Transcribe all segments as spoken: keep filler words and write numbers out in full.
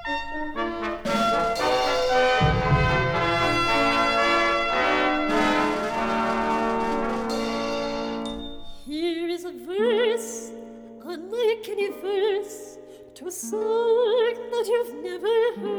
Here is a verse, unlike any verse, to a song that you've never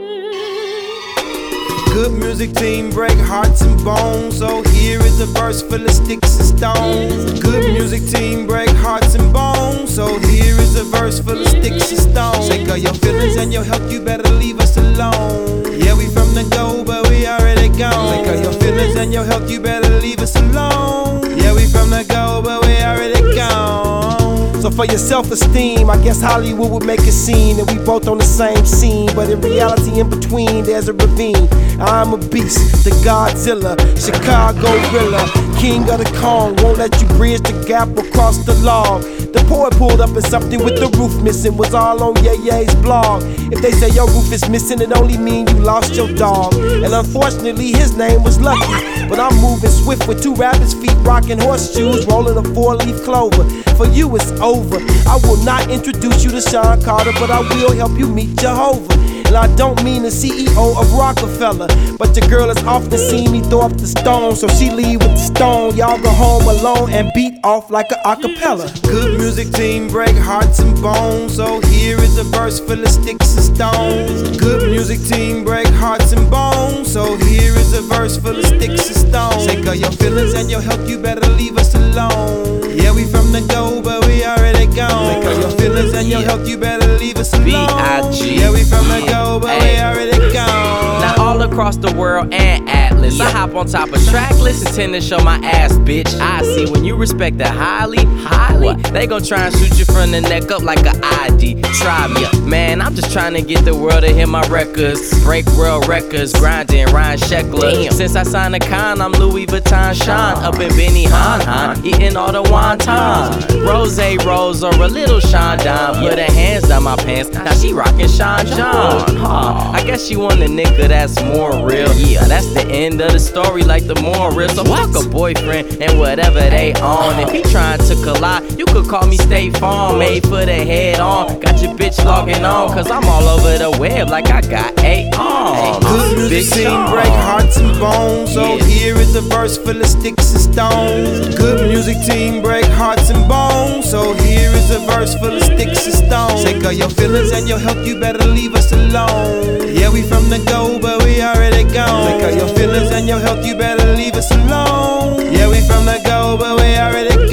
heard. Good music team break hearts and bones, so here is a verse full of sticks and stones. Good music team break hearts and bones, so here is a verse full of sticks and stones. Take all your feelings and your health, you better leave us alone. Yeah, we from the go, but we already gone. Take all your feelings and your health, you better leave us alone. Yeah, we from the go, but we already gone. So for your self-esteem, I guess Hollywood would make a scene that we both on the same scene, but in reality in between there's a ravine. I'm a beast, the Godzilla, Chicago gorilla, king of the Kong, won't let you bridge the gap across the log. The poet pulled up in something with the roof missing, was all on Ye Ye's blog. If they say your roof is missing, it only mean you lost your dog. And unfortunately his name was Lucky, but I'm moving swift with two rabbits' feet, rocking horseshoes, rolling a four-leaf clover. For you it's over. I will not introduce you to Sean Carter, but I will help you meet Jehovah. And I don't mean the C E O of Rockefeller, but your girl has often seen me throw up the stone, so she leave with the stone. Y'all go home alone and beat off like a acapella. Good music team break hearts and bones, so here is a verse full of sticks and stones. Good music team break hearts and bones, so here is a verse full of sticks and stones. Take all your feelings and your health, you better leave us alone. Yeah, we from the go, but we already gone. Take all your feelings and your health, you better leave us alone. B I G Yeah, we from the go, but we already gone. Now all across the world and Atlas, I hop on top of track lists and tend to show my ass, bitch. I see when you respect it highly, highly, they gon' try and shoot you from the neck up like a I D. Try me, man, I'm just trying to get the world to hear my records. Break world records, grinding Ryan Sheckler. Since I signed a con, I'm Louis Vuitton Sean, up in Benny Han Han, eating all the wonton. Rose Rose or a little Sean Don, put her hands down my pants, now she rockin' Sean John. Huh. I guess she want a nigga that's more real. Yeah, that's the end of the story, like the more real. So fuck a boyfriend and whatever they on. If he trying to collide, you could call me State Farm, made for the head on. Got your bitch logging on, cause I'm all over the web like I got eight arms. Good music team break hearts and bones, so here is a verse full of sticks and stones. Good music team break hearts and bones, so here is a verse full of sticks and stones. Take all your feelings and your health, you better leave us alone. Yeah, we from the go, but we already gone. Take all your feelings and your health, you better leave us alone. Yeah, we from the go, but we already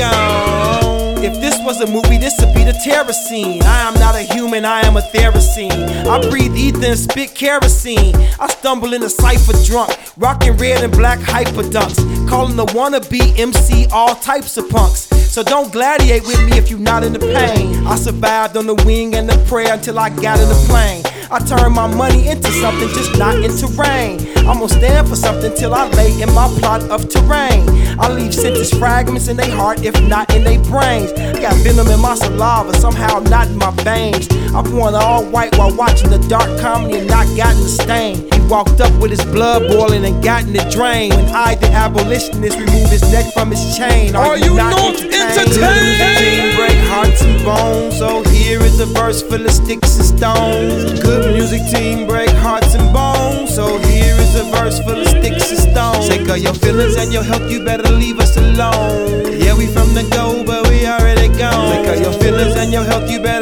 gone. If this was a movie, this would be the terror scene. I am not a human, I am a theracene. I breathe ether and spit kerosene. I stumble in a cypher drunk, rocking red and black hyperdunks, calling the wannabe M C all types of punks. So don't gladiate with me if you're not in the pain. I survived on the wing and the prayer until I got in the plane. I turn my money into something, just not into rain. I'm gonna stand for something till I lay in my plot of terrain. I leave sentence fragments in their heart, if not in their brains. Got venom in my saliva, somehow not in my veins. I've worn all white while watching the dark comedy and not gotten the stain. He walked up with his blood boiling and gotten it drained. When I, the abolitionist, removed his neck from his chain. Are, Are you, you not, not entertained? entertained? Break hearts and bones, so here is a verse full of sticks and stones. Good music team break hearts and bones, so here is a verse full of sticks and stones. Take all your feelings and your health, you better leave us. us alone. Yeah, we from the go, but we already gone. Take all your feelings and your health, you better